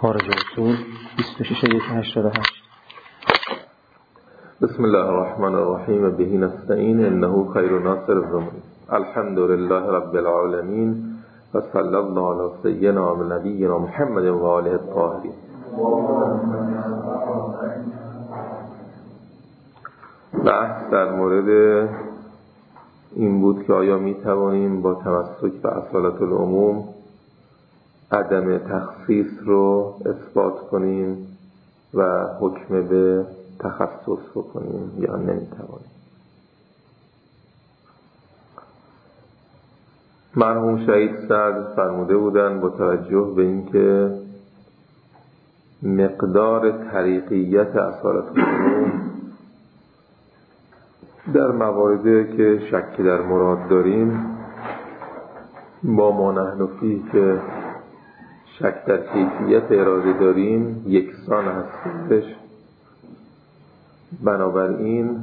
خارج اصول 26-188. بسم الله الرحمن الرحیم به نستعین انه خیر ناصر الرحمن. الحمد لله رب العالمین و صلی الله علی سیدنا و نبینا محمد و آله الطاهرین. بحث در مورد این بود که آیا می توانیم با تمسک به اصالت العموم عدم تخصیص رو اثبات کنیم و حکم به تخصص بکنیم یا نمی توانیم. مرحوم شهید سعد فرموده بودند با توجه به اینکه مقدار طریقیت اصالت العموم در مواردی که شک در مراد داریم با ما نحن فیه که شک در کیفیت اراده داریم یکسان هستش. بنابراین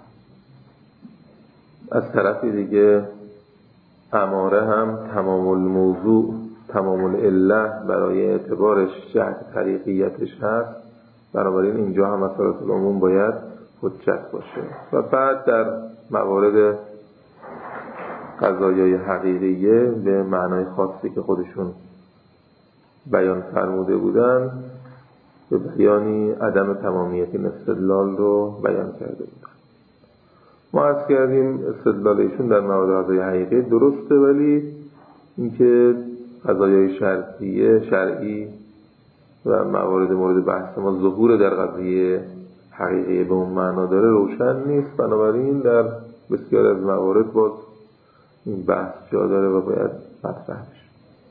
از طرف دیگه اماره هم تمام الموضوع تمام العله برای اعتبارش جهت طریقیتش هست. بنابراین اینجا هم اصالت العموم باید حجت باشه. و بعد در موارد قضایای حقیقیه به معنای خاصی که خودشون بیان فرموده بودن به بیانی عدم تمامیت این استدلال رو بیان کرده بودن. ما عرض کردیم استدلالشون در موارد قضایای حقیقی درسته، ولی اینکه قضایای شرعی و موارد مورد بحث ما ظهور در قضیه حقیقی به اون معنا داره روشن نیست. بنابراین در بسیار از موارد باز این بحث جا داره و باید مطرح بشه.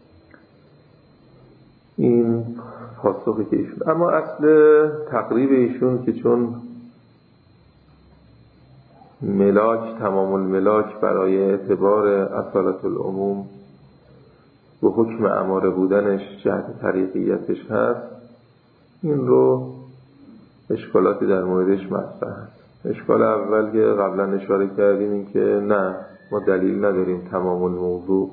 این پاسخی که ایشون، اما اصل تقریب ایشون که چون ملاک تمام الملاک برای اعتبار اصالت العموم و حکم اماره بودنش جهت طریقیتش هست، این رو اشکالاتی در موردش مطرح هست. اشکال اول که قبلا اشاره کردیم این که نه، ما دلیل نداریم تمام الموضوع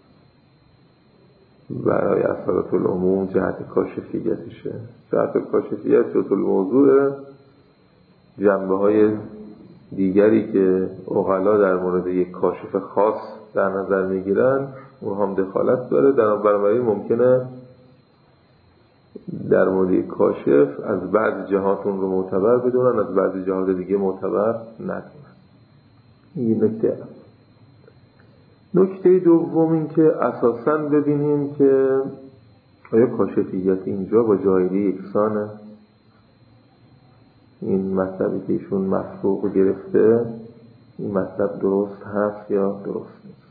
برای اصالت العموم جهت کاشفیتشه. جهت کاشفیت جهت الموضوع جنبه های دیگری که عقلا در مورد یک کاشف خاص در نظر میگیرن اون هم دخالت داره. بنابراین ممکنه در مورد یک کاشف از بعضی جهاتون رو معتبر بدونن، از بعضی جهات دیگه معتبر ندونن. این نکته. نکته دوم این که اساساً ببینیم که آیا کاشفیت اینجا با جاهلی یکسانه؟ این مطلبی که ایشون مفروغ گرفته این مطلب درست هست یا درست نیست؟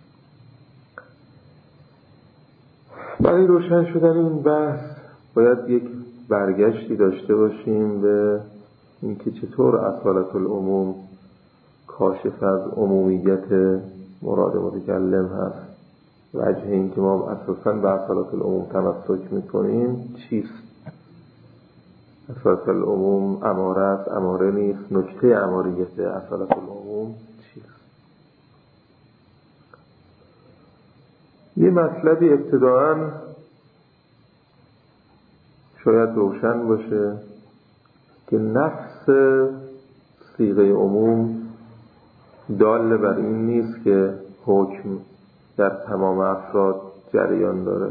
برای روشن شدن این بحث باید یک برگشتی داشته باشیم به اینکه چطور اصالت العموم کاشف از عمومیت مراد متکلم هست. وجه این که ما اساساً به اصالت العموم تمسک میکنیم چیست؟ اصالت العموم اماره است، اماره نیست؟ نکته اماریت اصالت العموم چیست؟ یه مطلبی ابتداءً شاید روشن باشه که نفس صیغه عموم دال بر این نیست که حکم در تمام افراد جریان داره.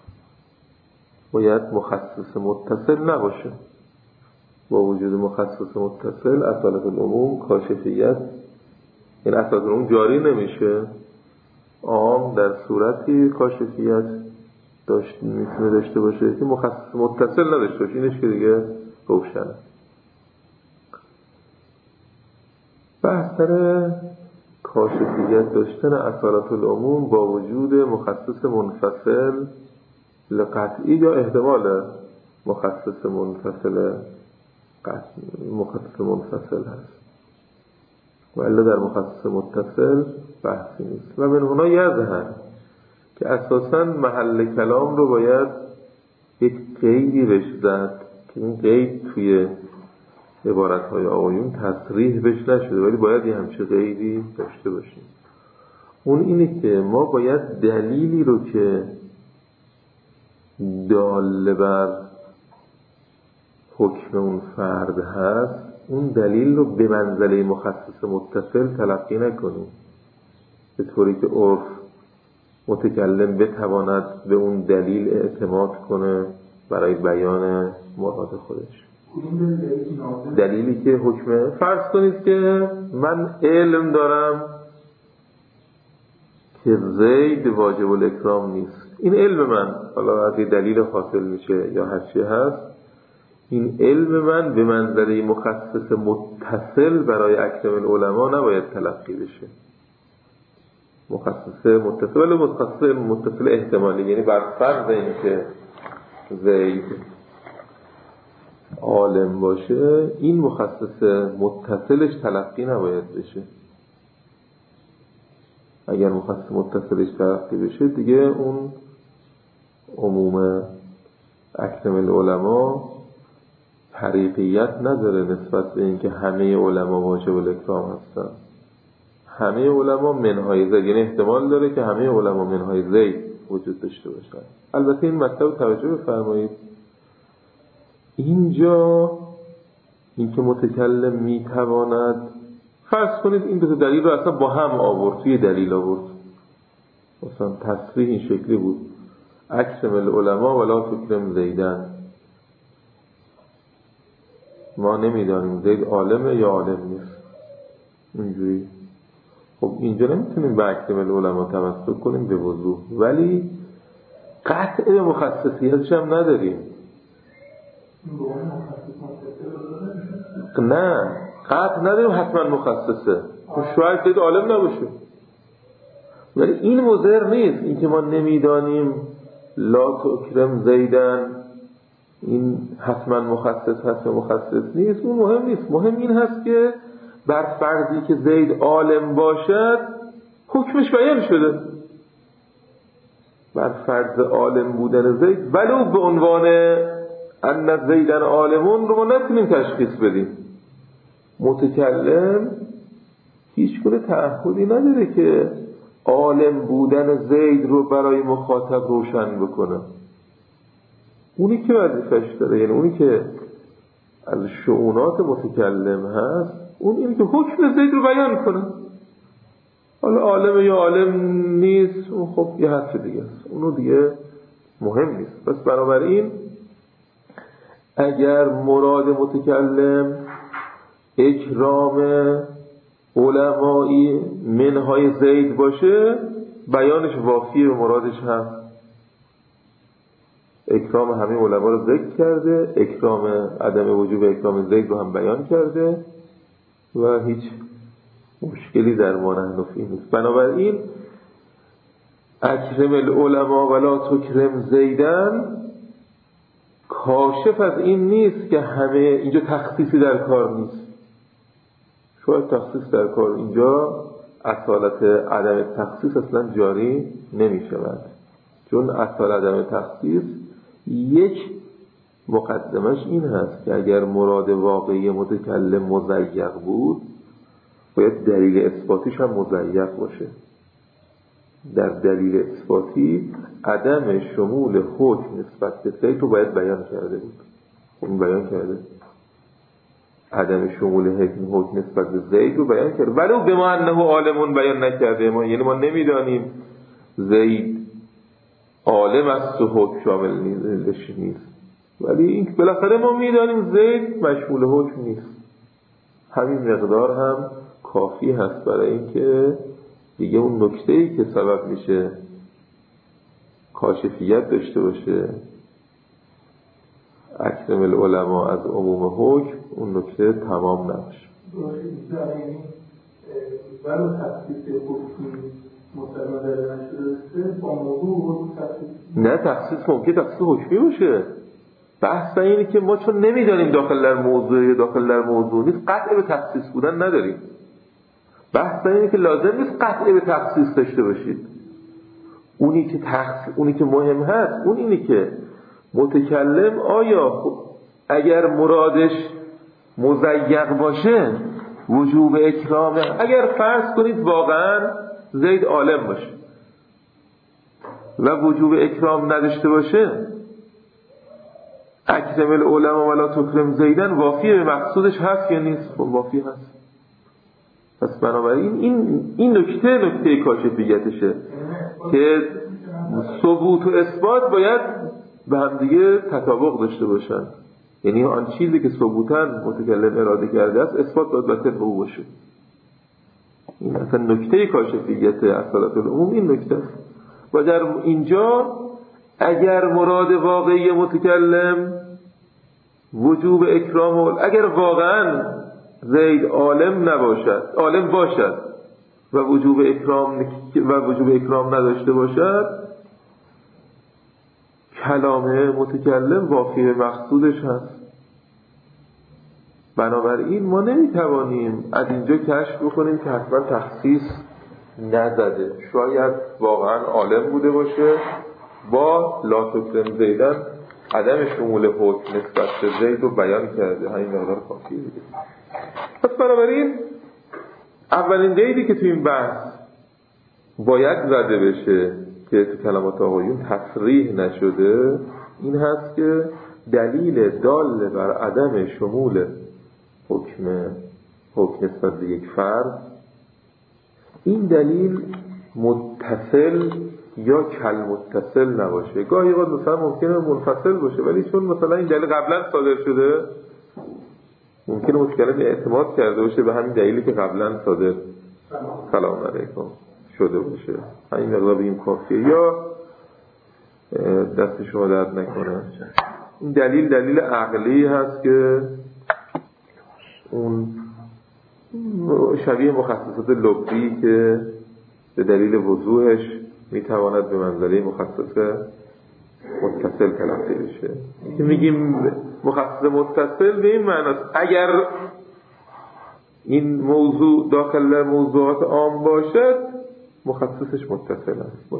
باید مخصص متصل نباشه. با وجود مخصص متصل اصالت العموم کاشفیت این اصالت العموم جاری نمیشه. عام در صورتی کاشفیت میتونه داشته باشه که مخصص متصل نداشته باشه. اینش که دیگه روشنه. بحثر کاشفیت داشتن اصالت العموم با وجود مخصص منفصل لقطعی یا احتمال مخصص منفصل هست، و الا در مخصص متصل بحثی نیست. و من هنا یظهر که اساساً محل کلام رو باید یک قیدی بهش زد که این قید توی عبارت‌های آقایون تصریح بهش نشده، ولی باید یه همچه قیدی داشته باشیم. اون اینه که ما باید دلیلی رو که دال بر حکم اون فرد هست، اون دلیل رو به منزله مخصص متصل تلقی نکنیم، به طوری که عرف متکلم بتواند به اون دلیل اعتماد کنه برای بیان مراد خودش. دلیلی که حکم، فرض کنید که من علم دارم که زید واجب الاکرام نیست، این علم من، حالا از دلیل حاصل میشه یا هر چی هست، این علم من به منزله مخصص متصل برای اکثر العلماء نباید تلقی بشه. مخصص متصل ولی مخصص متصل احتمالی، یعنی بر فرض این که زید عالم باشه، این مخصص متصلش تلقی نباید بشه. اگر مخصص متصلش تلقی بشه دیگه اون عموم اکثر العلماء طریقیت نداره نسبت به اینکه همه علما واجب الاکرام هستن. همه علما منهای زید، یعنی احتمال داره که همه علما منهای زید وجود داشته باشن. البته این مطلب توجه بفرمایید، اینجا اینکه متکلم میتواند، فرض کنید این دو دلیل رو اصلا با هم آورد، توی دلیل آورد، مثلا تصریح این شکلی بود اکرم العلماء ولا تکرم زیدن، ما نمیدانیم زید عالمه یا عالم نیست، اینجوری. خب اینجا نمیتونیم به اکرم العلماء تمسک کنیم به وضوح، ولی قطع به مخصصیتش هم نداریم. نه قطع نداریم حتما مخصصه، شاید زید عالم نباشه، ولی این مضر نیست. این که ما نمیدانیم لا تکرم زیدن این حتما مخصص هست و مخصص نیست، اون مهم نیست. مهم این هست که بر فرضی که زید عالم باشد حکمش بیان شده، بر فرض عالم بودن زید، ولو به عنوان ان زیدن عالمون رو ما نتونیم تشخیص بدیم. متکلم هیچ گونه تعهدی نداره که عالم بودن زید رو برای مخاطب روشن بکنه. اونی که وظیفه‌اش داره، یعنی اونی که از شؤونات متکلم هست، اون اینه که حکم زید رو بیان کنه. حالا عالم یا عالم نیست، اون خب یه حرف دیگه است، اونو دیگه مهم نیست. پس بنابراین اگر مراد متکلم اکرام علمایی منهای زید باشه، بیانش وافیه به مرادش هم. اکرام همه علما رو ذکر کرده، اکرام عدم وجوب اکرام زید رو هم بیان کرده و هیچ مشکلی در ما نحنفی نیست. بنابراین اکرم العلماء ولا تکرم زیدن کاشف از این نیست که همه، اینجا تخصیصی در کار نیست. شاید تخصیص در کار، اینجا اصالت عدم تخصیص اصلا جاری نمی شود، چون اصال عدم تخصیص یک مقدمش این هست که اگر مراد واقعی متکلم مضیق بود، باید دلیل اثباتیش هم مضیق باشه. در دلیل اثباتی عدم شمول حکم نسبت به زید رو باید بیان کرده بود. اون بیان کرده عدم شمول حکم نسبت به زید رو بیان کرده، ولو به ما انه عالمون بیان نکرده. ما یعنی ما نمیدانیم زید عالم است و حکم شامل نیست، ولی این بالاخره ما میدانیم زید مشمول حکم نیست. همین مقدار هم کافی هست برای اینکه دیگه اون نکته‌ای که سبب میشه کاشفیت داشته باشه اکرم العلماء از عموم حکم، اون نکته تمام نباشه. برای تخصیص حکمی متمدر نشده با موضوع نه تخصیص ممکن تخصیص حکمی باشه. بحث اینه که ما چون نمیدانیم داخل در موضوع یا داخل در موضوع نیست، قطع به تخصیص بودن نداریم. بحث اینه که لازم نیست قطع به تخصیص داشته باشید. اونی که مهم هست اون اینه که متکلم آیا اگر مرادش مضیق باشه وجوب اکرام، اگر فرض کنید واقعا زید عالم باشه و وجوب اکرام نداشته باشه، اکرم العلماء ولا تکرم زیدن وافی به مقصودش هست یا نیست؟ وافی هست. پس بنابراین این نکته کاشفیتشه که ثبوت و اثبات باید به هم دیگه تطابق داشته باشن. یعنی آن چیزی که ثبوتاً متکلم اراده کرده است اثبات باید بطل به او باشه. این اصلا نکته کاشفیت اصالت العموم این نکته است. و در اینجا اگر مراد واقعی متکلم وجوب اکرام، اگر واقعاً زید عالم باشد و وجوب اکرام نداشته باشد، کلام متکلم واقعی مقصودش هست. بنابراین ما نمیتوانیم از اینجا کشف بکنیم که حتما تخصیص نزده. شاید واقعا عالم بوده باشه با لا تکرم زیدن عدم شمول حکم نسبت به زید رو بیان کرده، همین مقدار کافیه دیگه. پس بنابراین اولین قیدی که تو این بحث باید زده بشه که تو کلمات آقایون تصریح نشده این هست که دلیل دال بر عدم شمول حکم نسبت به یک فرد، این دلیل متصل یا کل متصل نباشه. گاهی اوقات مثلا ممکنه منفصل باشه، ولی چون مثلا این دلیل قبلا صادر شده ممکنه متکلم اعتماد کرده باشه به همین دلیلی که قبلا صادر سلام علیکم شده باشه. همین مقدار بگیم کافیه. یا دست شما درد نکنه، این دلیل عقلی هست که اون شبیه مخصصات لغوی که به دلیل وضوحش میتواند به منزله مخصص متصل تلقی بشه. که میگیم مخصص متصل به این معناست اگر این موضوع داخل موضوعات عام باشد مخصصش متصل است.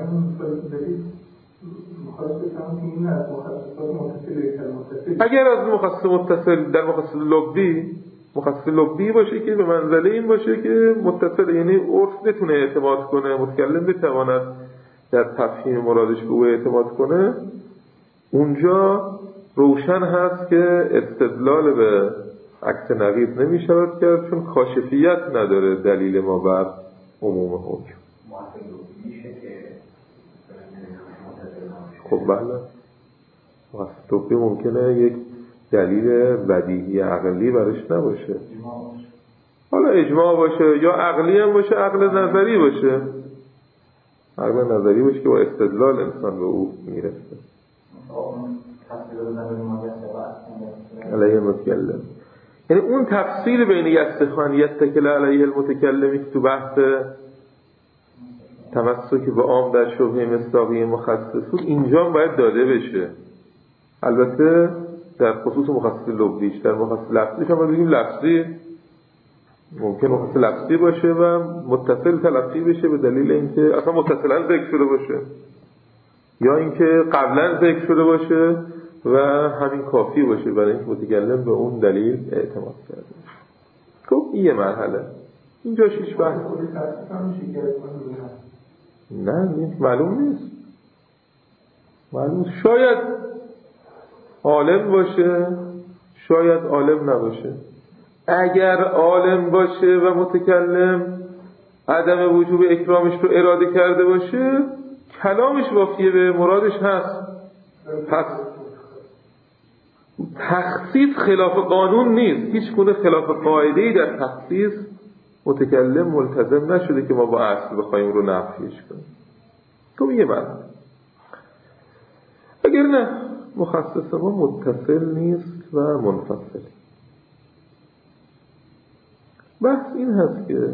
اگر از مخصص متصل در مخصص لغوی باشه که به منزله این باشه که متصل، یعنی عرف بتونه اعتماد کنه، متکلم بتواند در تفهیم مرادش به او اعتماد کنه، اونجا روشن هست که استدلال به عکس نقیض نمی شود کرد، چون کاشفیت نداره دلیل ما بر عموم حکم. خب بله، مخصص ممکنه یک دلیل بدیهی عقلی برش نباشه، حالا اجماع باشه یا عقلی هم باشه، عقل نظری باشه که با استدلال انسان به او میرسه. علیه المتکلم، یعنی اون تفصیل بین یستخوان یتکل علیه المتکلمی که تو بحث تمسک به عام در شبهه مصداقی مخصص بود اینجا باید داده بشه. البته در خصوص مخصص لغویش، در مخصص لفظیش هم بگیم لفظی ممکن مخصص لفظی باشه و متصل تلقی بشه به دلیل اینکه اصلا متصلا ذکر شده باشه یا اینکه قبلا ذکر شده باشه و همین کافی باشه برای اینکه متکلم به اون دلیل اعتماد کرده. خب این یه مرحله. اینجا شیش بحث نه معلوم نیست. شاید عالم باشه، شاید عالم نباشه. اگر عالم باشه و متکلم عدم وجوب اکرامش رو اراده کرده باشه، کلامش وافیه به مرادش هست. پس تخصیص خلاف قانون نیست، هیچ گونه خلاف قاعده‌ای در تخصیص متکلم ملتزم نشده که ما با اصل بخوایم رو نفیش کنیم. تو یه مرد اگر نه مخصص ما متصل نیست و منفصل. بحث این هست که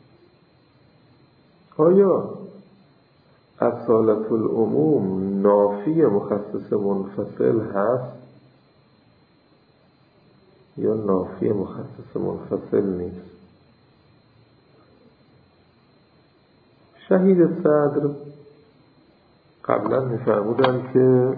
آیا اصالت العموم نافی مخصص منفصل هست یا نافی مخصص منفصل نیست؟ شهید صدر قبلا می‌فرمودن که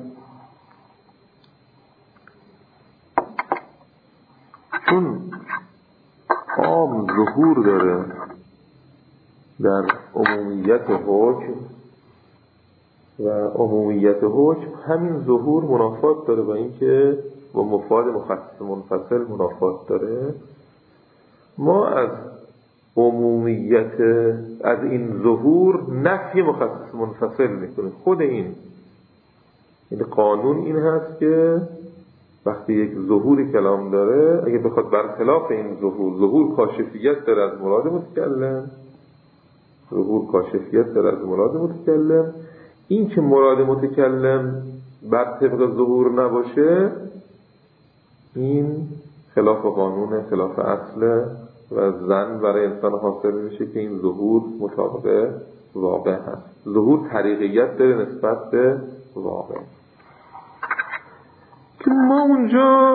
چون عام ظهور داره در عمومیت حکم و عمومیت حکم همین ظهور منافات داره با اینکه با مفاد مخصص منفصل منافات داره. ما از عمومیت از این ظهور نفی مخصص منفصل میکنیم. خود این قانون این هست که وقتی یک ظهوری کلام داره، اگه بخواد برخلاف این ظهور کاشفیت داره از مراد متکلم، ظهور کاشفیت داره از مراد متکلم، این که مراد متکلم بر طبق ظهور نباشه، این خلاف قانون، خلاف اصله و ظن برای انسان حاصل میشه که این ظهور مطابق واقع هست. ظهور طریقیت داره نسبت به واقع. که ما اونجا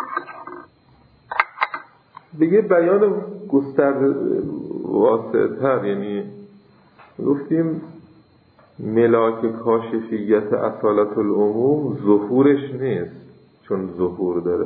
به یه بیان گسترده واسع‌تر، یعنی گفتیم ملاک کاشفیت اصالت العموم ظهورش نیست چون ظهور داره،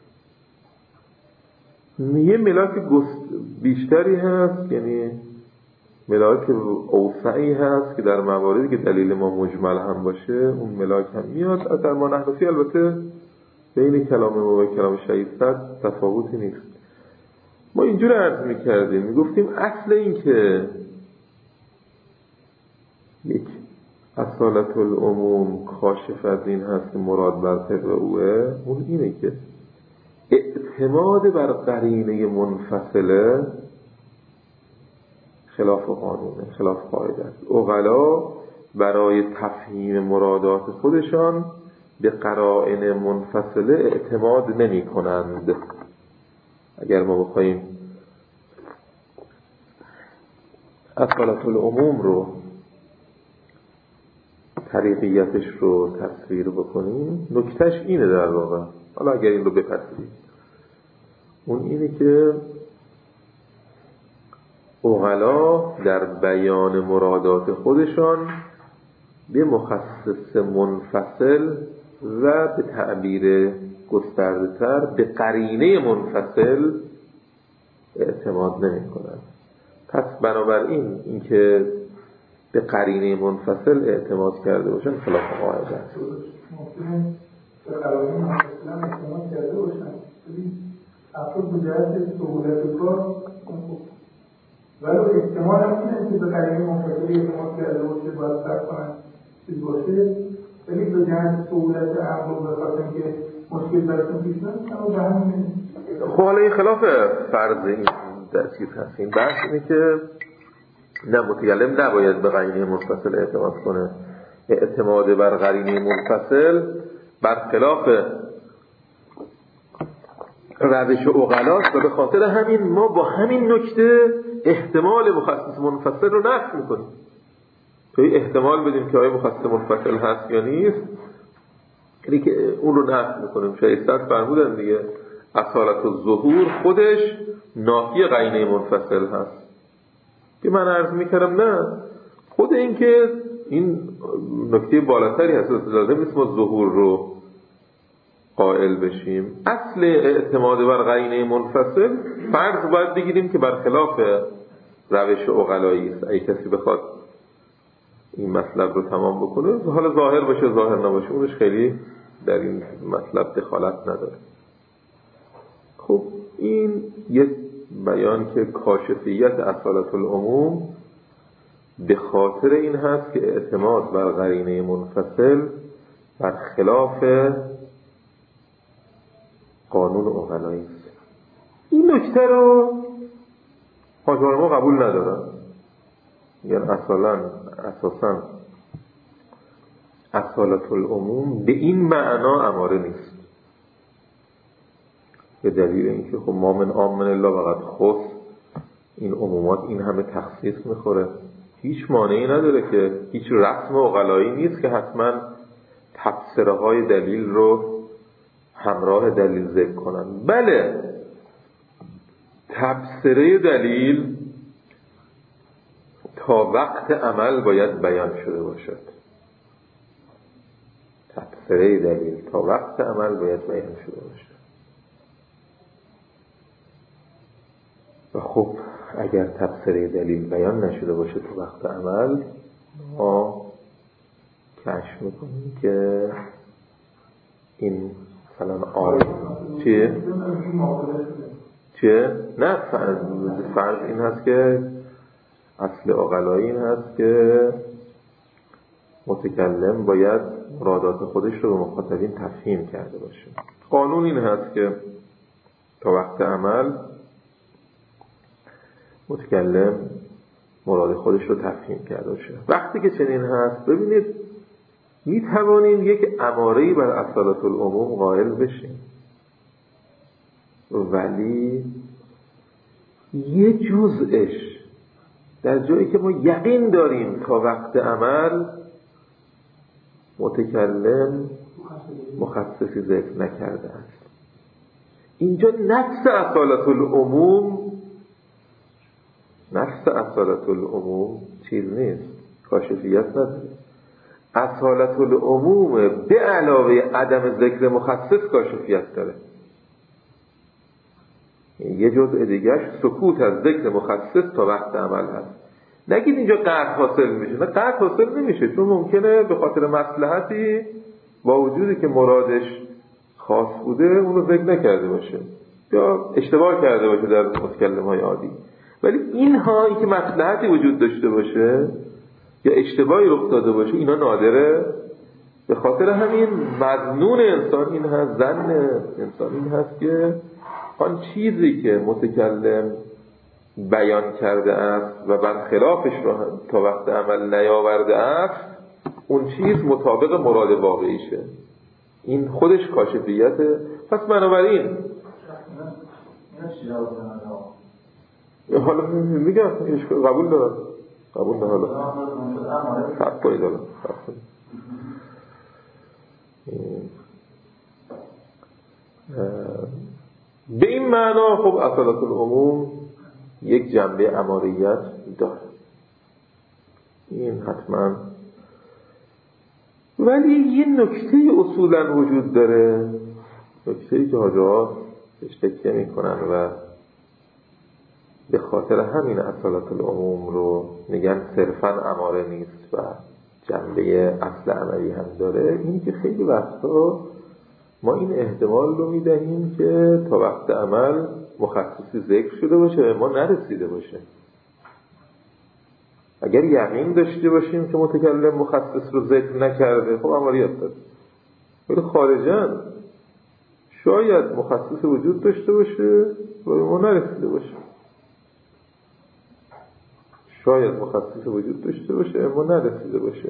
یه ملاک بیشتری هست، یعنی ملاک اوسعی هست که در مواردی که دلیل ما مجمل هم باشه اون ملاک هم میاد. از در ما نحنفی البته بین کلام ما و کلام شهید‌صدر تفاوتی نیست. ما اینجور عرض میکردیم، میگفتیم اصل این که یک اصالت العموم کاشف از این هست که مراد بر طبق اوه، اون اینه که اعتماد بر قرینه منفصله خلاف قانونه، خلاف قاعده است. عقلا برای تفهیم مرادات خودشان به قرائن منفصله اعتماد نمی کنند. اگر ما بخوایم اصالت العموم رو طریقیتش رو تصویر بکنیم، نکتهش اینه در واقع، حالا اگر این رو بپذیریم، اون اینه که عقلا در بیان مرادات خودشان به مخصص منفصل و به تعبیر گسترده تر به قرینه منفصل اعتماد نمی کنند. پس بنابراین اینکه به قرینه منفصل اعتماد کرده باشن خلاف قاعده است. ممکنه به قرینه منفصل اعتماد کرده باشن، افراد بجهت سهولت کار، ولی احتمال هم اینه که به قرینه منفصل اعتماد کرده باشه باید فرق کنن چیز باشه، ولی به جهت سهولت امر به خاطر اینکه مشکل براتون پیش نمیاد اما به همین. خب حالا این خلاف فرض این در چیز هست. این بحث اینه که نه، متکلم نباید به قرینه منفصل اعتماد کنه. اعتماد بر قرینه منفصل برخلاف روش عقلاست و به خاطر همین ما با همین نکته احتمال مخصص منفصل رو نفی میکنیم. توی احتمال بدیم که آیا مخصص منفصل هست یا نیست، یعنی که اون رو نفی میکنیم. شهید‌صدر فرمودن دیگه اصالت الظهور خودش نافی قرینه منفصل هست. که من عرض میکردم نه، خود این که این نکته بالاتری هست، لازم نیست ما ظهور رو قائل بشیم. اصل اعتماد بر قرینه منفصل فرض باید بگیریم که برخلاف روش عقلایی است. اگه کسی بخواد این مطلب رو تمام بکنه، حالا ظاهر باشه ظاهر نباشه، اونش خیلی در این مطلب دخالت نداره. خب این یک بیان که کاشفیت اصالت العموم به خاطر این هست که اعتماد بر قرینه منفصل برخلاف قانون عقلایی است. این نکته رو حاکمان ما قبول ندارن، یعنی اساساً اصالت العموم به این معنا اماره نیست، به دلیل اینکه خب ما من عام من الله فقط خاص، این عمومات این همه تخصیص میخوره، هیچ مانعی نداره که هیچ رسم عقلایی نیست که حتما تفسیره های دلیل رو همراه دلیل ذکر کنن. بله، تفسیره دلیل تا وقت عمل باید بیان شده باشد. تفسیره دلیل تا وقت عمل باید بیان شده باشد. و خب اگر تفسیره دلیل بیان نشده باشه تو وقت عمل، ما کشف میکنیم که این مثلا چیه؟ نه فرض این هست که اصل عقلایی این هست که متکلم باید مرادات خودش رو به مخاطبین تفهیم کرده باشه. قانون این هست که تا وقت عمل متکلم مراد خودش رو تفهیم کرده باشه. وقتی که چنین هست ببینید می توانیم یک اماره‌ای بر اصالت العموم قائل بشیم، ولی یه جزءش در جایی که ما یقین داریم تا وقت عمل متکلم مخصصی ذکر نکرده است، اینجا نفس اصالت العموم چیز نیست، کاشفیت نداره. اصالت العموم به علاوه عدم ذکر مخصص کاشفیت داره. یه جزء دیگهش سکوت از ذکر مخصص تا وقت عمل هست. نگید اینجا قطع حاصل میشه، نه قطع حاصل نمیشه، چون ممکنه به خاطر مصلحتی با وجودی که مرادش خاص بوده اون رو ذکر نکرده باشه یا اشتباه کرده باشه در متکلم‌های عادی. ولی اینها که مصلحتی وجود داشته باشه یا اشتباهی رخ داده باشه اینا نادره. به خاطر همین مظنون انسان این هست، ظن انسان این هست که آن چیزی که متکلم بیان کرده است و برخلافش را تا وقت عمل نیاورده است اون چیز مطابق مراد واقعیشه. این خودش کاشفیته. پس بنابراین حالا میگم قبول دارم حالا فرق کنید حالا به این معنا خب اصالت العموم یک جنبه اماریت داره، این حتما. ولی یه نکته اصولا وجود داره، نکته‌ای که حاجات اشتکه میکنن و به خاطر همین اصالت العموم رو میگن صرفا اماره نیست و جنبه اصل عملی هم داره. این که خیلی وقتا ما این احتمال رو میدهیم که تا وقت عمل مخصصی ذکر شده باشه ما نرسیده باشه. اگر یقین داشته باشیم که متکلم مخصص رو ذکر نکرده خب اماریت داره، ولی خارجاً شاید مخصص وجود داشته باشه و ما نرسیده باشه، شاید مخصص وجود داشته باشه اما نرسیده باشه.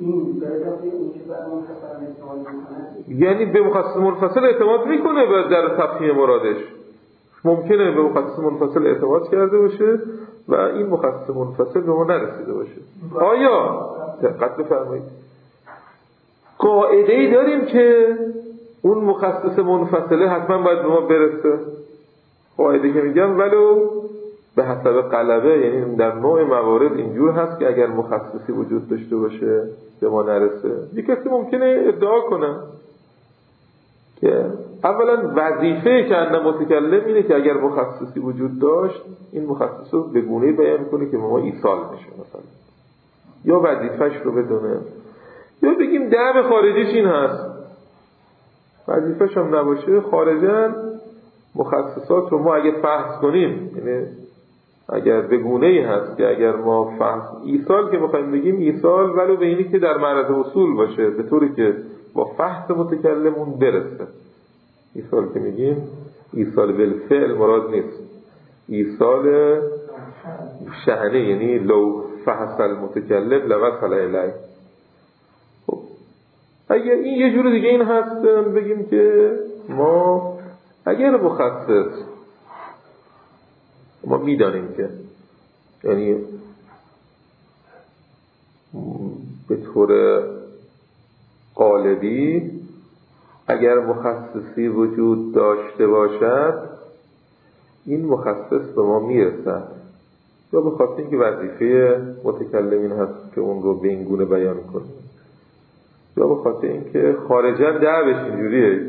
یعنی به مخصص منفصل اعتماد میکنه و در تفهیم مرادش ممکنه به مخصص منفصل اعتماد کرده باشه و این مخصص منفصل به ما نرسیده باشه. آیا دقت بفرمایید قاعده‌ای داریم که اون مخصص منفصله حتما باید به ما برسه؟ قاعده که میگم ولو به حسب غلبه، یعنی در نوع موارد اینجور هست که اگر مخصصی وجود داشته باشه به ما نرسه. یک کسی ممکنه ادعا کنه که اولا وظیفه که اند متکلم اینه که اگر مخصصی وجود داشت این مخصص رو به گونه‌ای بیان کنه که به ما ایصال بشه مثلا، یا وظیفه‌اش رو بدونه، یا بگیم دعو خارجیش این هست وظیفه‌ش هم نباشه خارجاً مخصصات رو ما اگه فحص کنیم، یعنی اگر به گونه‌ای هست که اگر ما فحص ایصال که بخوایم بگیم ایصال ولو به اینی که در معرض اصول باشه به طوری که با فحص متکلمون برسه. ایصال که میگیم ایصال بالفعل مراد نیست، ایصال شأنه، یعنی لو فحص المتکلم لوصل الیه. خب اگر این یه جور دیگه این هست بگیم که ما اگر مخصص ما میدانیم که یعنی به طور قالبی اگر مخصصی وجود داشته باشد این مخصص به ما میرسد، یا به خاطر اینکه وظیفه متکلمین هست که اون رو به این گونه بیان کنه، یا به خاطر اینکه خارجاً دعوش اینجوریه،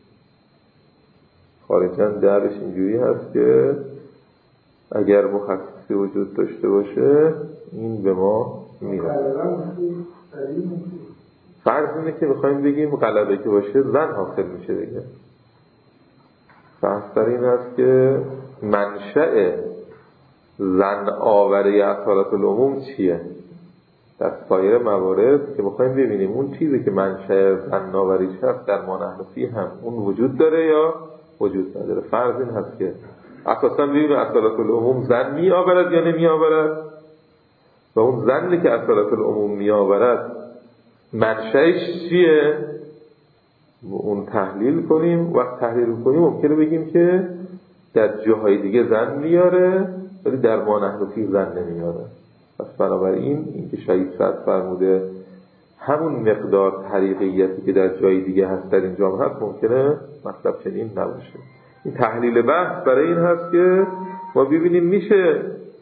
خارجاً دعوش اینجوری هست که اگر مخصصی وجود داشته باشه این به ما میرسه. فرض اینه که میخوایم بگیم غلبه که باشه زن حاصل میشه دیگه. فرض بر این هست که منشأ زن آوری اصالت العموم چیه؟ در سایر موارد که میخوایم ببینیم اون چیزی که منشأ زن آوریش هست در ما نحن فیه هم اون وجود داره یا وجود نداره. فرض این هست که اساسا ببینیم اصالت العموم زن می آورد یا نمی آورد و اون زنی که اصالت العموم می آورد منشأش چیه؟ اون تحلیل کنیم. وقت تحلیل کنیم ممکنه بگیم که در جاهای دیگه زن میاره ولی در ما نحن فیه زن نمیاره. پس بنابراین این که شهید سعد فرموده همون مقدار طریقیتی که در جای دیگه هست در اینجا هم هست ممکنه مطلب چنین نباشه. این تحلیل بحث برای این هست که ما ببینیم میشه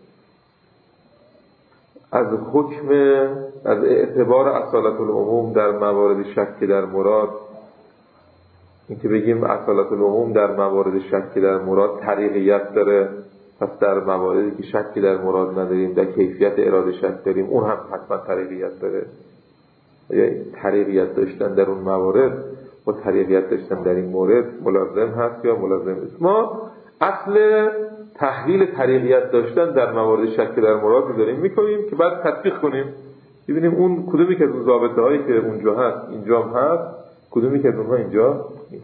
از حکم از اعتبار اصالت العموم در موارد شک در مراد، این که بگیم اصالت العموم در موارد شک در مراد طریقیت داره، پس در مواردی که شک در مراد نداریم در کیفیت اراده شک داریم اون هم حتما طریقیت داره. یا طریقیت داشتن در اون موارد و طریقیت داشتن در این مورد ملازم هست یا ملازم نیست. ما اصل تحلیل طریقیت داشتن در موارد شک در مراد رو داریم میکنیم که بعد تطبیق کنیم ببینیم اون کدومی که از اون ضابطه هایی که اونجا هست اینجا هم هست کدومی که از اونها اینجا نیست.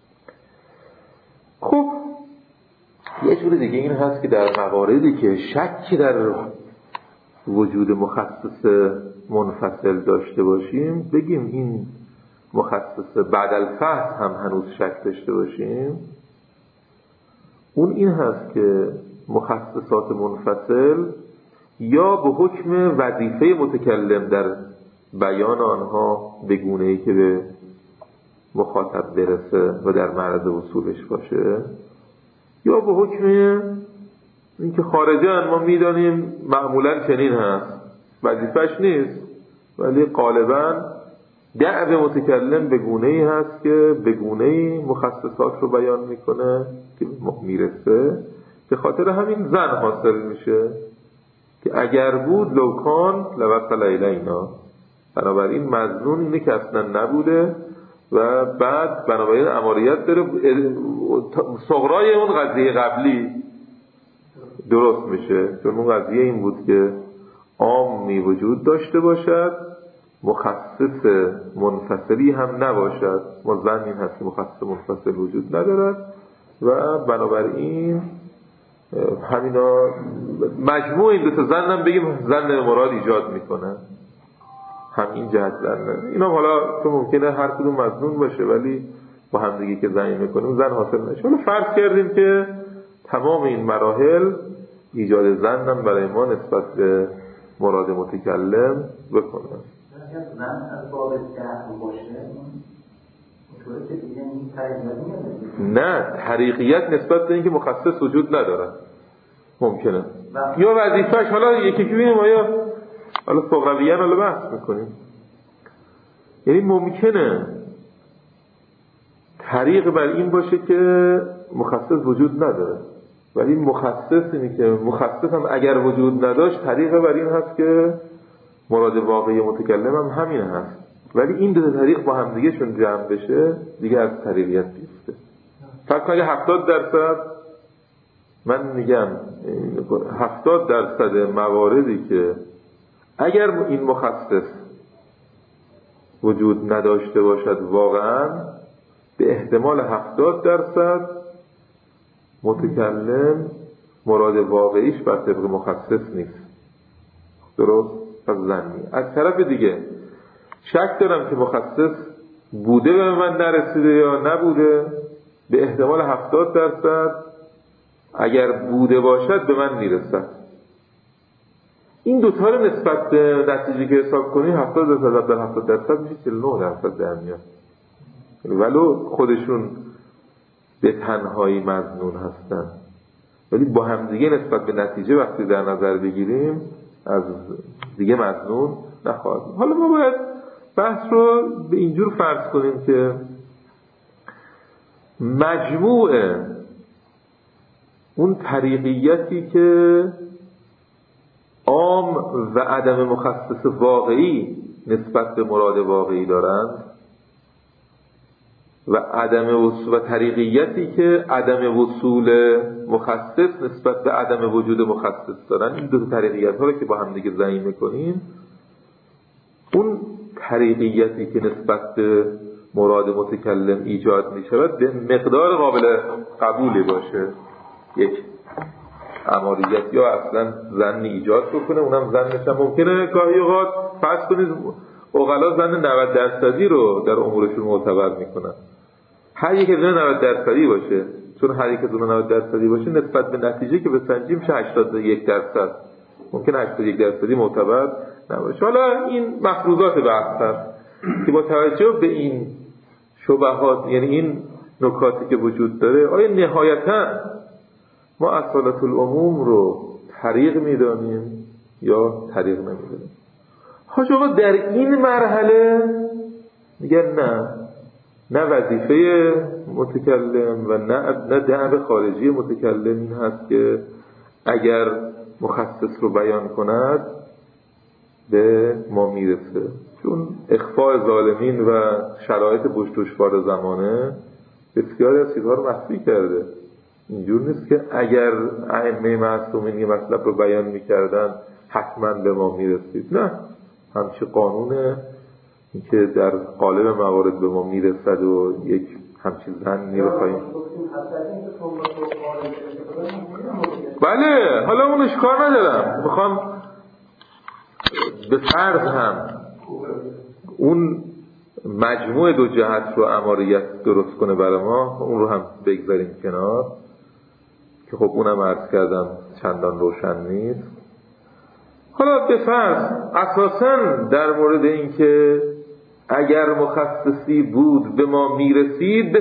خب یه جور دیگه این هست که در مواردی که شک در وجود مخصص منفصل داشته باشیم بگیم این مخصص بعد الفحص هم هنوز شک داشته باشیم. اون این هست که مخصصات منفصل یا به حکم وظیفه متکلم در بیان آنها به گونه‌ای که به مخاطب برسه و در معرض وصولش باشه یا به حکم اینکه خارجاً ما میدانیم معمولاً چنین هست وظیفش نیست ولی غالباً دعو متکلم به گونه‌ای هست که به گونه‌ای مخصصات رو بیان میکنه که میرسه به خاطر همین زن حاصل میشه که اگر بود لوکان لوصل الینا. بنابراین مظنون اینه که اصلا نبوده و بعد بنابراین اماریت داره صغرای اون قضیه قبلی درست میشه چون اون قضیه این بود که عامی وجود داشته باشد مخصص منفصلی هم نباشد. ما زن این هست که مخصص منفصل وجود ندارد و بنابراین همینا مجموع این دو تا زن هم بگیم زن مراد ایجاد میکنه همین جهت زن. اینا حالا تو ممکنه هر کدوم مظنون باشه ولی با هم دیگه که زن میکنیم زن حاصل نشه. حالا فرض کردیم که تمام این مراحل ایجاد زن هم برای ما نسبت به مراد متکلم بکنه. زن از باب دهر باشه نه طریقیت نسبت به اینکه مخصص وجود نداره ممکنه یا وظیفه‌اش حالا یکی که ببینیم آیا حالا فقرویان حالا بحث میکنیم یعنی ممکنه طریق بر این باشه که مخصص وجود نداره ولی مخصص اینه که مخصص هم اگر وجود نداشت طریق بر این هست که مراد واقعی متکلم هم همین هست ولی این دو طریق با هم دیگه شون جمع بشه دیگه از طریقیت بیفته. فقط اگه 70% من میگم 70% مواردی که اگر این مخصص وجود نداشته باشد واقعا به احتمال 70% متکلم مراد واقعیش بر طبق مخصص نیست. درست؟ پس زنی. از طرف دیگه شک دارم که مخصص بوده به من نرسیده یا نبوده به احتمال 70% اگر بوده باشد به من میرسد. این دوتا رو نسبت به نتیجه که حساب کنی 70% در 70% میشه 49% در میاد ولو خودشون به تنهایی مظنون هستن ولی با هم دیگه نسبت به نتیجه وقتی در نظر بگیریم از دیگه مظنون نخواهد. حالا ما باید بحث رو به اینجور فرض کنیم که مجموع اون طریقیتی که عام و عدم مخصص واقعی نسبت به مراد واقعی دارند و و طریقیتی که عدم وصول مخصص نسبت به عدم وجود مخصص دارن. این دو طریقیت ها رو که با هم دیگه ضعیف میکنیم، اون طریقیتی که نسبت به مراد متکلم ایجاد میشود به مقدار قابل قبولی باشه، یک اماریت یا اصلا ظن ایجاد بکنه، اونم ظنش هم ممکنه گاهی اوقات فرض کنید عقلا ظن 90% رو در امورشون معتبر میکنن. هر یک دونه 90% باشه، چون هر یک دونه 90% باشه نسبت به نتیجه که بسنجیم میشه 81%. ممکنه 81% معتبر نباشه. حالا این مفروضات بحث هست که با توجه به این شبهات، یعنی این نکاتی که وجود داره، آیا نهایتاً ما اصالت العموم رو طریق میدانیم یا طریق نمیدانیم؟ حاج آقا در این مرحله میگن نه وظیفه متکلم و نه دعو خارجی متکلم این هست که اگر مخصص رو بیان کند به ما میرسه، چون اخفاء ظالمین و شرایط دشوار زمانه بسیاری از چیزها رو مخفی کرده. اینجور نیست که اگر ائمه معصومین یه مطلب رو بیان میکردن حتما به ما میرسید. نه، همچی قانونه که در قالب موارد به ما میرسد و یک همچین ظنی رو خواهیم. بله، حالا اون اشکار ندارم، میخوام به فرض هم اون مجموع دو جهت رو اماریت درست کنه برای ما، اون رو هم بگذاریم کنار که خب اونم عرض کردم چندان روشن نیست. حالا به فرض اساساً در مورد این که اگر مخصصی بود به ما میرسید،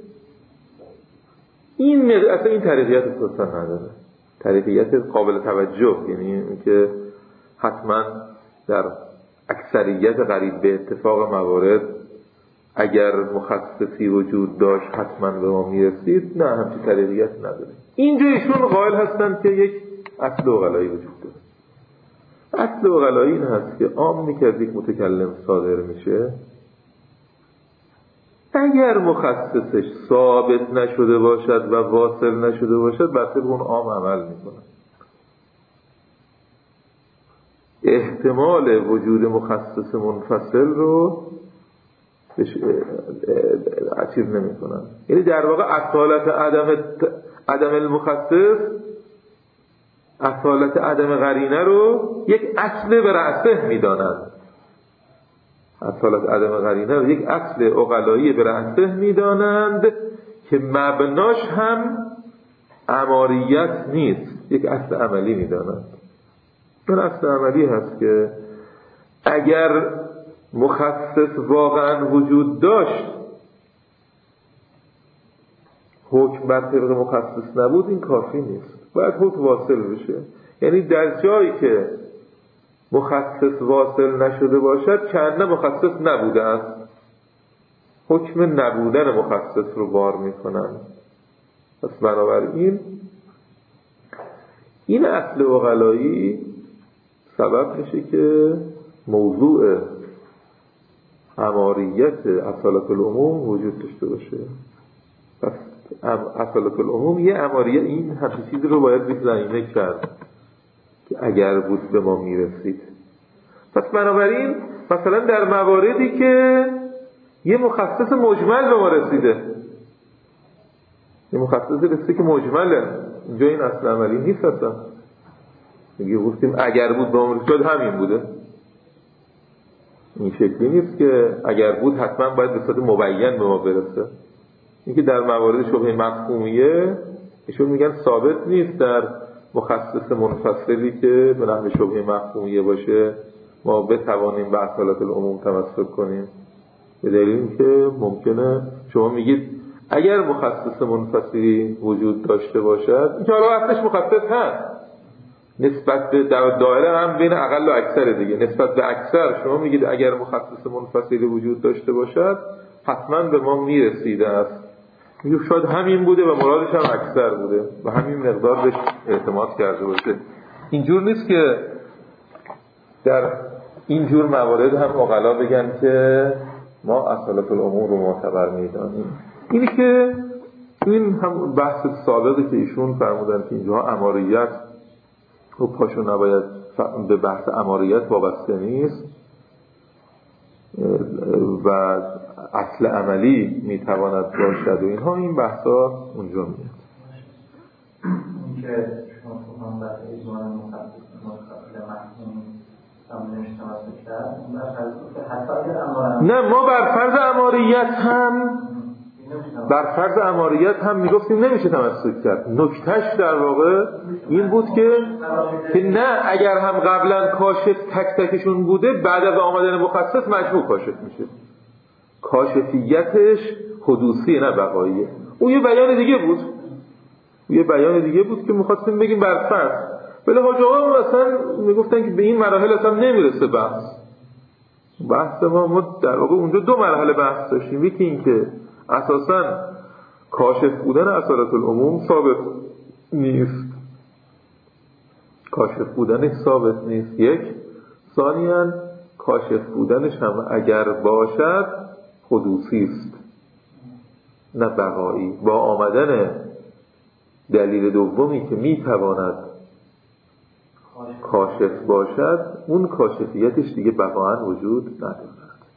اصلا این طریقیت اساساً نداره، طریقیت قابل توجه، یعنی اینکه حتما در اکثریت قریب به اتفاق موارد اگر مخصصی وجود داشت حتما به ما میرسید، نه همچین طریقیت نداره. اینجا ایشون قائل هستند که یک اصل عقلایی وجود داره. اصل عقلایی این هست که عامی که از یک متکلم صادر میشه، اگر مخصصش ثابت نشده باشد و واصل نشده باشد بر طبق اون عام عمل میکنه. احتمال وجود مخصص منفصل رو چیز نمی کنن. یعنی در واقع اصالت عدم المخصص، اصالت عدم قرینه رو یک اصل به رأسه می دانند. اصالت عدم قرینه رو یک اصل عقلایی به رأسه می دانند که مبناش هم اماریت نیست، یک اصل عملی می دانند. این اصل عملی هست که اگر مخصص واقعا وجود داشت، حکم بر طبق مخصص نبود، این کافی نیست، باید حکم واصل بشه. یعنی در جایی که مخصص واصل نشده باشد کنه مخصص نبوده است، حکم نبودن مخصص رو بار میکنن. پس بنابراین این اصل عقلایی سبب میشه که موضوع اماریت اصالت العموم وجود داشته باشه. پس اصالت العموم یه اماریت، این همچین چیزی رو باید بی‌زمینه کرد که اگر بود به ما میرسید. پس بنابراین مثلا در مواردی که یه مخصص مجمل به ما رسیده، یه مخصص رسیده که مجمله، اینجا این اصل عملی نیست. اصلا میگه گفتیم اگر بود به ما رسید همین بوده، این شکلی نیست که اگر بود حتما باید به صورت مبین به ما برسه. این که در موارد شبهه مفهومیه ایشون میگن ثابت نیست در مخصص منفصلی که به نحو شبهه مفهومیه باشه ما بتوانیم به اصالت العموم تمسک کنیم، به دلیل که ممکنه شما میگید اگر مخصص منفصلی وجود داشته باشد، که حالا اصلش مخصص هست، نسبت به دایره هم بین اقل و اکثر دیگه، نسبت به اکثر شما میگید اگر مخصص منفصلی وجود داشته باشد حتما به ما میرسیده است، میگه شاید همین بوده و مرادش هم اکثر بوده و همین مقدار بهش اعتماد کرده باشه. اینجور نیست که در اینجور موارد هم عقلا بگن که ما اصالت الامور رو معتبر میدانیم. اینی که این هم بحث سابقی که ایشون فرمودن که اینجا اماریت و پاشو نباید به بحث اماریت وابسته نیست و اصل عملی میتواند باشد و اینها، این بحثا اونجا میاد. این که شما فرمان بحث ایزوان مقابل محکوم سامنش تماسک کرد، اون نه ما بر فرض اماریت هم میگفتیم نمیشه تمسک کرد. نکتهش در واقع این بود که نه، اگر هم قبلا کاشف تک تکشون بوده، بعد از آمدن مخصص مجموع کاشف میشه. کاشفیتش حدوثی نه بقاییه. اون یه بیان دیگه بود که میخواستیم بگیم بر فرض. ولی حاج آقا مثلا میگفتن که به این مراحل اصلا نمیرسه بحث ما در واقع اونجا دو مرحله بحث داشتیم. یکی این که اساساً کاشف بودن اصالت العموم ثابت نیست، یک. ثانیاً کاشف بودنش هم اگر باشد حدوثی است نه بقایی. با آمدن دلیل دومی که میتواند کاشف باشد، اون کاشفیتش دیگه بقااً وجود ندارد.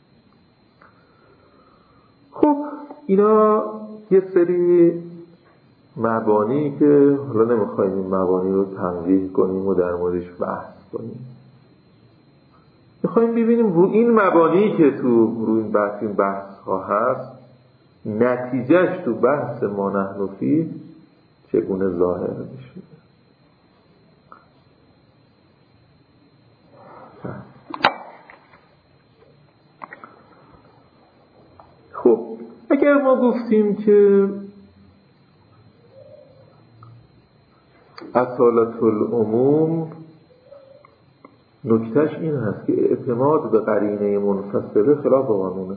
خب اینا یه سری مبانی که حالا نمیخوایم این مبانی رو تنبیه کنیم و در موردش بحث کنیم. میخوایم ببینیم رو این مبانی که تو روی این بحث ها هست، نتیجهش تو بحث ما نحن فیه چگونه ظاهر میشه. خب اگر ما گفتیم که اصالت العموم نکتهش این هست که اعتماد به قرینه منفصله خلاف قانونه،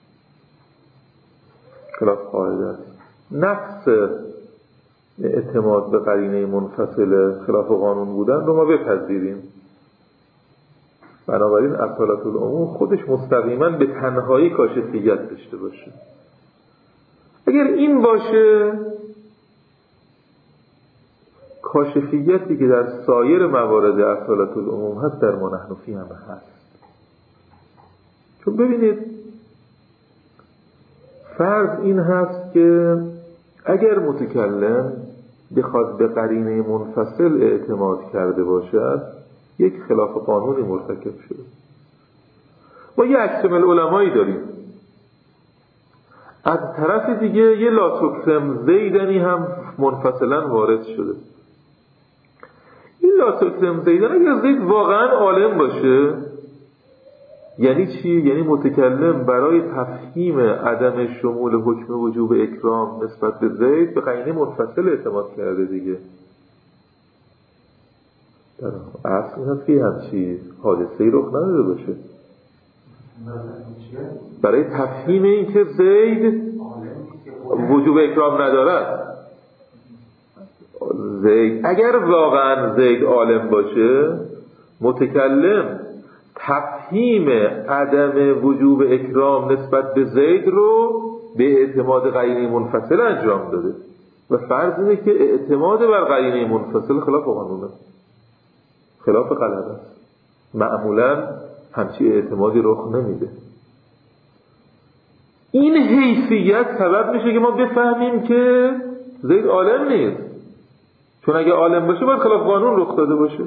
خلاف قاعده است. نقص اعتماد به قرینه منفصله خلاف قانون بودن رو ما بپذیریم. بنابراین اصالت العموم خودش مستقیما به تنهایی کاشفیت داشته باشه. اگر این باشه، کاشفیتی که در سایر موارد اصالت العموم هست در ما نحن فیه هم هست. چون ببینید فرض این هست که اگر متکلم بخواد به قرینه منفصل اعتماد کرده باشد، یک خلاف قانونی مرتکب شده. ما یه اکتمال علمایی داریم، از طرف دیگه یه لا تکرم زیدنی هم منفصلا وارد شده. این لا تکرم زیدن اگر زید واقعا عالم باشه، یعنی چی؟ یعنی متکلم برای تفهیم عدم شمول حکم وجوب اکرام نسبت به زید به قرینه منفصل اعتماد کرده دیگه. در اصل این هست که همچی حادثه‌ای رخ نداده باشه. برای تفهیم این که زید وجوب اکرام ندارد، زید اگر واقعا زید عالم باشه، متکلم تفهیم عدم وجوب اکرام نسبت به زید رو به اعتماد قرینه منفصل انجام داده و فرض اینه که اعتماد بر قرینه منفصل خلاف قانونه، خلاف غلط است. معمولا همچی اعتمادی رخ نمیده. این حیثیت سبب میشه که ما بفهمیم که زید عالم نیست، چون اگه عالم باشه باید خلاف قانون رخ داده باشه،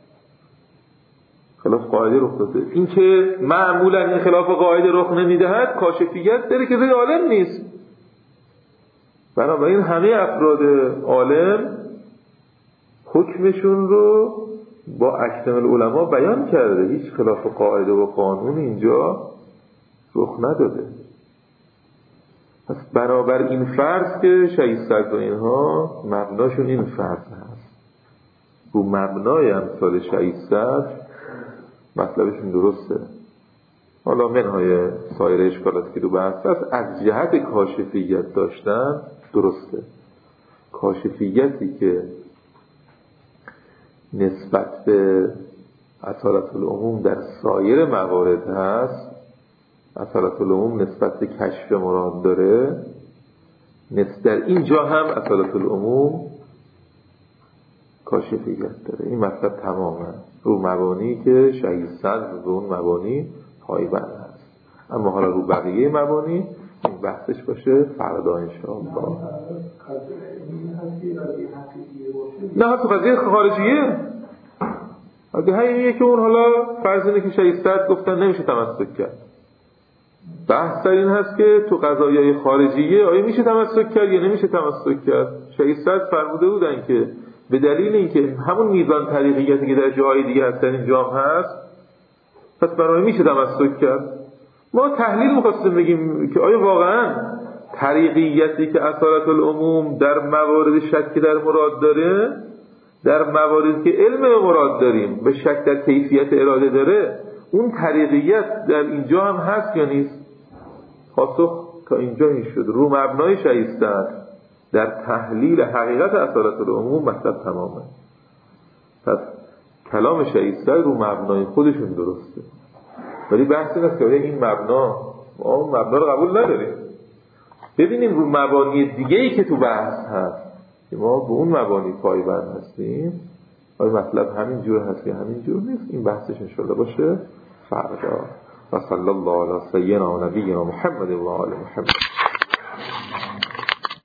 خلاف قاعده رخ داده. این که معمولا این خلاف قاعده رخ نمیدهد کاشفیت داره که زید عالم نیست. بنابراین همه افراد عالم حکمشون رو با اکمل علما بیان کرده، هیچ خلاف قاعده و قانون اینجا رخ نداده. پس برابر این فرض که شهید صدر و اینها مبناشون این فرض هست، رو مبنای امثال شهید صدر مطلبشون درسته. حالا منهای سایر اشکالاتی که دو بحث هست، از جهت کاشفیت داشتن درسته. کاشفیتی که نسبت به اصالت العموم در سایر موارد هست، اصالت العموم نسبت به کشف مراد داره، در اینجا هم اصالت العموم کاشفیت داره. این مطلب تماما رو مبانی که شهید صدر به اون مبانی پایبند هست. اما حالا رو بقیه مبانی این بحثش باشه فردا انشاءالله. نه تو قضیه خارجیه، اگه همینیه که اون حالا فرض اینه که شهید صدر گفتن نمیشه تمسک کرد. بحث در این هست که تو قضایای خارجیه آیا میشه تمسک کرد یا نمیشه تمسک کرد. شهید صدر فرموده بودن که به دلیل اینکه همون میزان طریقیتی که در جاهای دیگه هست در اینجا هست، پس برای میشه تمسک کرد. ما تحلیل می‌خواستیم بگیم که آیا واقعا طریقیتی که اصالت العموم در موارد شک در مراد داره، در مواردی که علم مراد داریم به شک در کیفیت اراده داره، اون طریقیت در اینجا هم هست یا نیست؟ پاسخ تا اینجا این شد. رو مبنای شایستر در تحلیل حقیقت اصالت العموم مطلب تمامه. پس کلام شایستر رو مبنای خودشون درسته، ولی بحث این است که این مبنا ما اون مبنا رو قبول نداریم. ببینیم رو مبانی دیگه‌ای که تو بحث هست که ما به اون مبانی پایبند هستیم آیا مطلب همین جور هست یا همین جور نیست. این بحثش انشالله باشه فردا. و صلی الله علی سیدنا و نبینا محمد و آل محمد.